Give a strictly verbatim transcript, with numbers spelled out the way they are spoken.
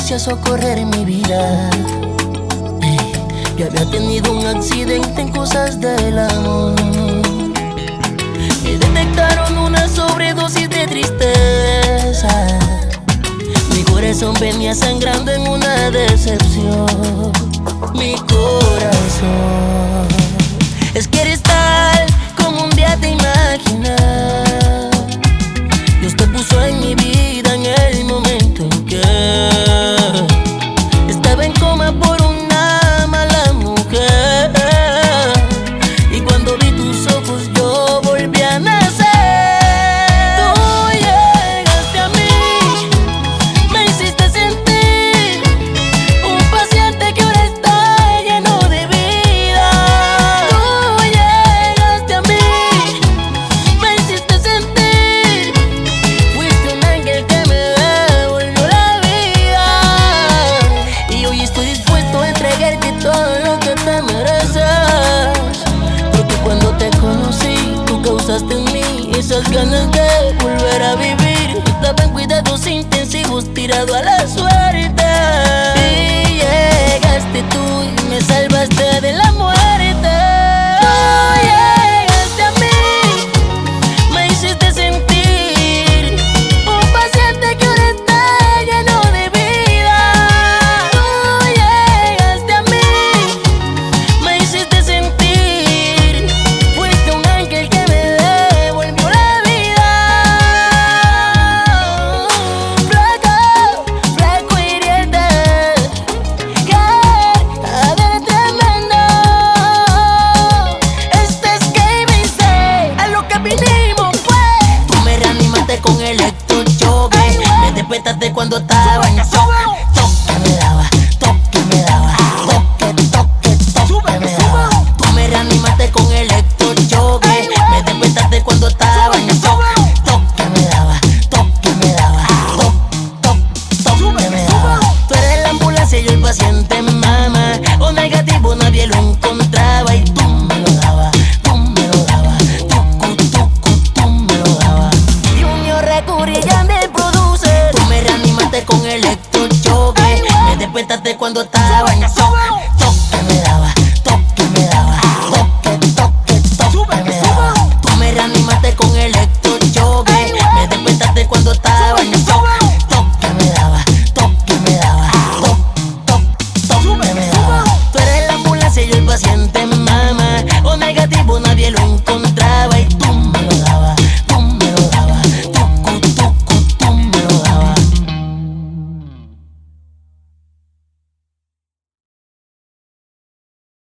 viniste a socorrer mi vida. Hey, yo había tenido un accidente en cosas del amor. Me detectaron una sobredosis de tristeza. Mi corazón venía sangrando en una decepción. Mi corazón. Es que eres tal como un día te imaginas. Dios te puso en mi vida en el momento en que estaba en coma por una mala mujer. Y cuando vi tus ojos yo volví a nacer. Tú llegaste a mí, me hiciste sentir un paciente que ahora está lleno de vida. Tú llegaste a mí, me hiciste sentir, fuiste un ángel que me devolvió la vida. Y hoy estoy dispuesto a entregarte todo lo que te mereces, porque cuando te conocí tú causaste en mí esas ganas de volver a vivir. Estaba en cuidados intensivos tirado a la